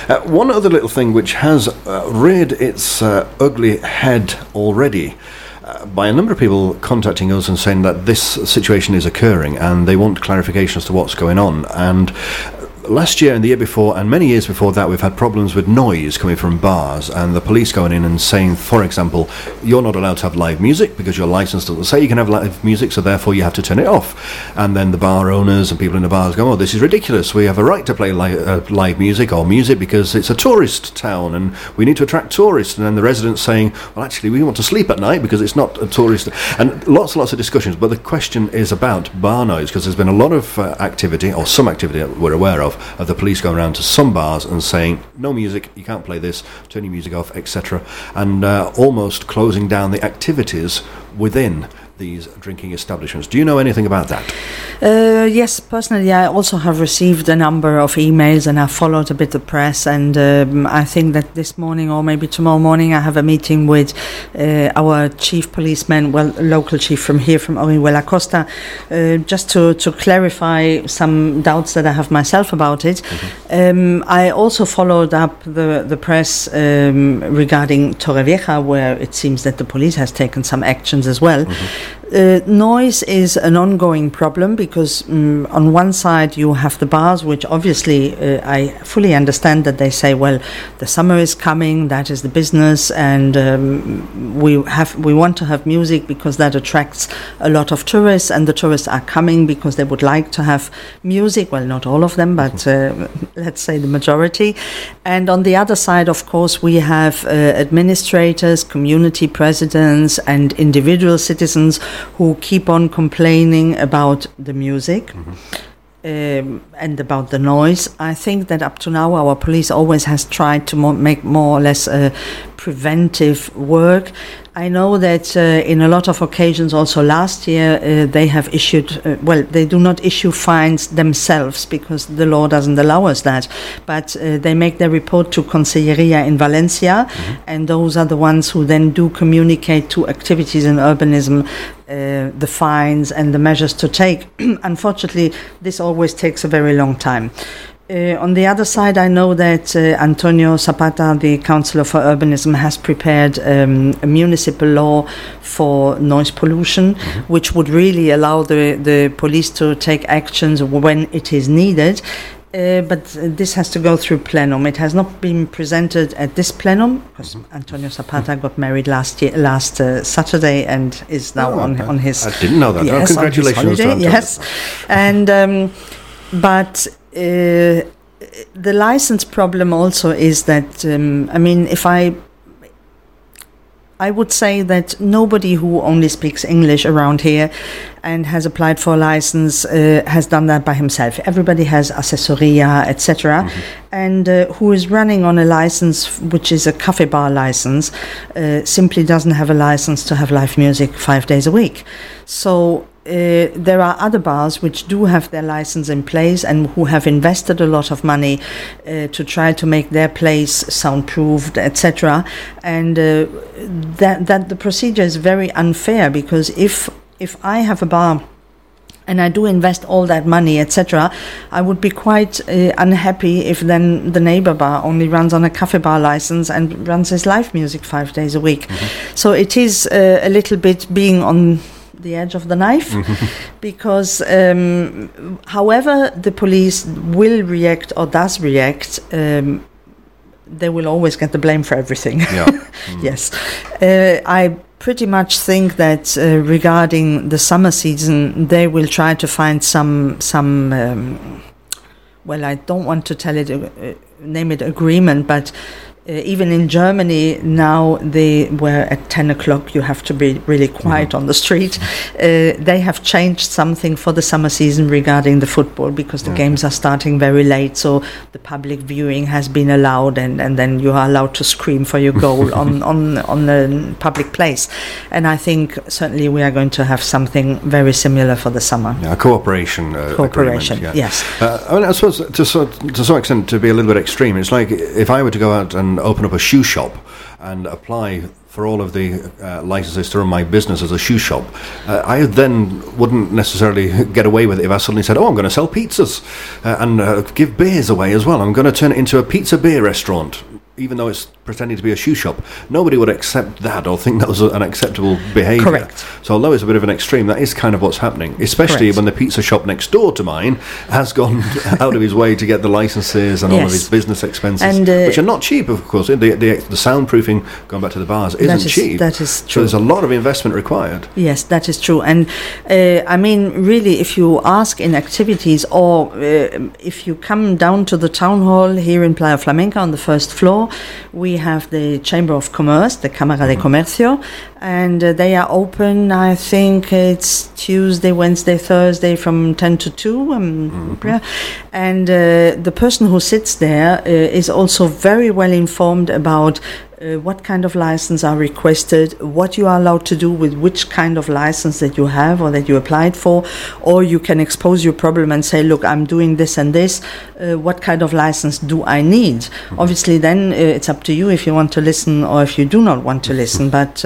One other little thing which has reared its ugly head already, by a number of people contacting us and saying that this situation is occurring and they want clarification as to what's going on. And last year and the year before and many years before that, we've had problems with noise coming from bars and the police going in and saying, for example, you're not allowed to have live music because your license doesn't say you can have live music, so therefore you have to turn it off. And then the bar owners and people in the bars go, oh, this is ridiculous, we have a right to play live music or music because it's a tourist town and we need to attract tourists. And then the residents saying, well, actually we want to sleep at night because it's not a tourist. And lots and lots of discussions, but the question is about bar noise, because there's been a lot of activity, or some activity that we're aware of the police going around to some bars and saying, no music, you can't play this, turn your music off, etc. And almost closing down the activities within these drinking establishments. Do you know anything about that? Yes, personally, I also have received a number of emails and I've followed a bit the press, and I think that this morning or maybe tomorrow morning I have a meeting with our chief policeman, local chief from here, from Orihuela Costa, just to clarify some doubts that I have myself about it. Mm-hmm. I also followed up the press regarding Torrevieja, where it seems that the police has taken some actions as well. Mm-hmm. Noise is an ongoing problem because on one side you have the bars, which obviously I fully understand that they say, well, the summer is coming, that is the business, and we want to have music because that attracts a lot of tourists, and the tourists are coming because they would like to have music. Well, not all of them, but let's say the majority. And on the other side, of course, we have administrators, community presidents, and individual citizens who keep on complaining about the music. Mm-hmm. And about the noise. I think that up to now our police always has tried to make more or less preventive work. I know that in a lot of occasions, also last year, they have issued, they do not issue fines themselves because the law doesn't allow us that, but they make their report to Conselleria in Valencia, mm-hmm. and those are the ones who then do communicate to activities in urbanism the fines and the measures to take. Unfortunately, this always takes a very long time. On the other side, I know that Antonio Zapata, the Councillor for Urbanism, has prepared a municipal law for noise pollution, mm-hmm. which would really allow the police to take actions when it is needed. But this has to go through plenum. It has not been presented at this plenum because Antonio Zapata got married last Saturday and is now on his. I didn't know that. Yes, congratulations to Antonio. Yes, and but. The license problem also is that I would say that nobody who only speaks English around here and has applied for a license has done that by himself. Everybody has asesoria, etc. Mm-hmm. And who is running on a license which is a cafe bar license simply doesn't have a license to have live music 5 days a week. So there are other bars which do have their license in place and who have invested a lot of money to try to make their place soundproofed, etc. And that the procedure is very unfair, because if I have a bar and I do invest all that money, etc., I would be quite unhappy if then the neighbor bar only runs on a cafe bar license and runs his live music 5 days a week. Mm-hmm. So it is a little bit being on the edge of the knife, because however the police will react or does react, they will always get the blame for everything. Yeah. Mm-hmm. Yes. I pretty much think that regarding the summer season, they will try to find some I don't want to name it agreement, but even in Germany now, where at 10 o'clock you have to be really quiet on the street. They have changed something for the summer season regarding the football, because the games are starting very late, so the public viewing has been allowed, and then you are allowed to scream for your goal on a public place. And I think certainly we are going to have something very similar for the summer. Yeah, cooperation agreement, yeah. Yes. I suppose to some extent, to be a little bit extreme, it's like if I were to go out and open up a shoe shop and apply for all of the licenses to run my business as a shoe shop, I then wouldn't necessarily get away with it if I suddenly said, I'm going to sell pizzas and give beers away as well. I'm going to turn it into a pizza beer restaurant, even though it's pretending to be a shoe shop. Nobody would accept that or think that was an acceptable behaviour. Correct. So although it's a bit of an extreme, that is kind of what's happening, especially when the pizza shop next door to mine has gone out of his way to get the licenses and all of his business expenses, and, which are not cheap, of course. The soundproofing, going back to the bars, isn't cheap. That is true. So there's a lot of investment required. Yes, that is true. And I mean, really, if you ask in activities or if you come down to the town hall here in Playa Flamenca on the first floor, we have the Chamber of Commerce, the Cámara de Comercio, and they are open, I think it's Tuesday, Wednesday, Thursday from 10 to 2. And the person who sits there is also very well informed about what kind of license are requested, what you are allowed to do with which kind of license that you have or that you applied for, or you can expose your problem and say, look, I'm doing this and this, what kind of license do I need? Obviously then it's up to you if you want to listen or if you do not want to listen, but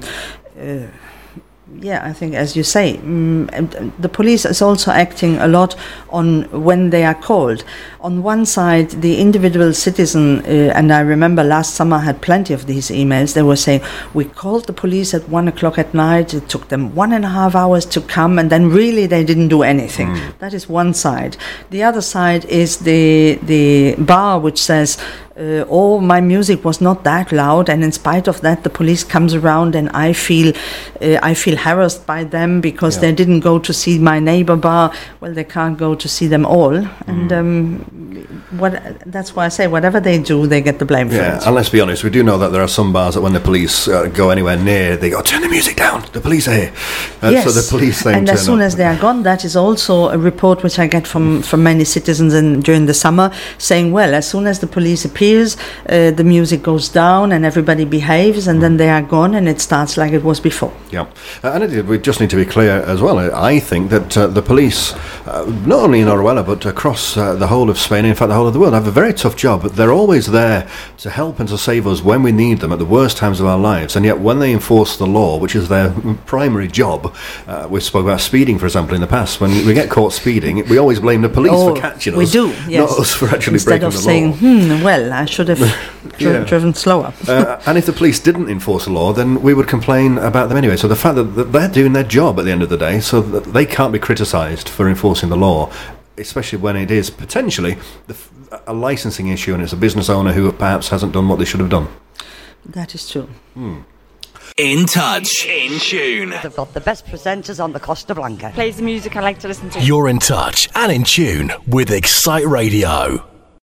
I think, as you say, the police is also acting a lot on when they are called. On one side, the individual citizen, and I remember last summer I had plenty of these emails, they were saying, we called the police at 1 o'clock at night, it took them 1.5 hours to come, and then really they didn't do anything. That is one side. The other side is the bar which says, my music was not that loud, and in spite of that the police comes around and I feel harassed by them because they didn't go to see my neighbor bar. Well, they can't go to see them all, and that's why I say whatever they do, they get the blame for it. And let's be honest, we do know that there are some bars that when the police go anywhere near, they go, turn the music down, the police are here. Yes, so the police then and as soon as they are gone, that is also a report which I get from many citizens during the summer, saying, well, as soon as the police appears, the music goes down and everybody behaves, and then they are gone and it starts like it was before. Yeah, and we just need to be clear as well. I think that the police, not only in Orihuela but across the whole of Spain, in fact the whole of the world, have a very tough job. They're always there to help and to save us when we need them at the worst times of our lives, and yet when they enforce the law, which is their primary job, we spoke about speeding, for example, in the past. When we get caught speeding, we always blame the police for catching us. We do, yes. Not us for actually Instead breaking of the saying, law. well, I should have driven slower. And if the police didn't enforce the law, then we would complain about them anyway. So the fact that they're doing their job at the end of the day, so that they can't be criticised for enforcing the law, especially when it is potentially a licensing issue and it's a business owner who perhaps hasn't done what they should have done. That is true. In Touch, in tune. They've got the best presenters on the Costa Blanca. Plays the music I like to listen to. You're in touch and in tune with Excite Radio.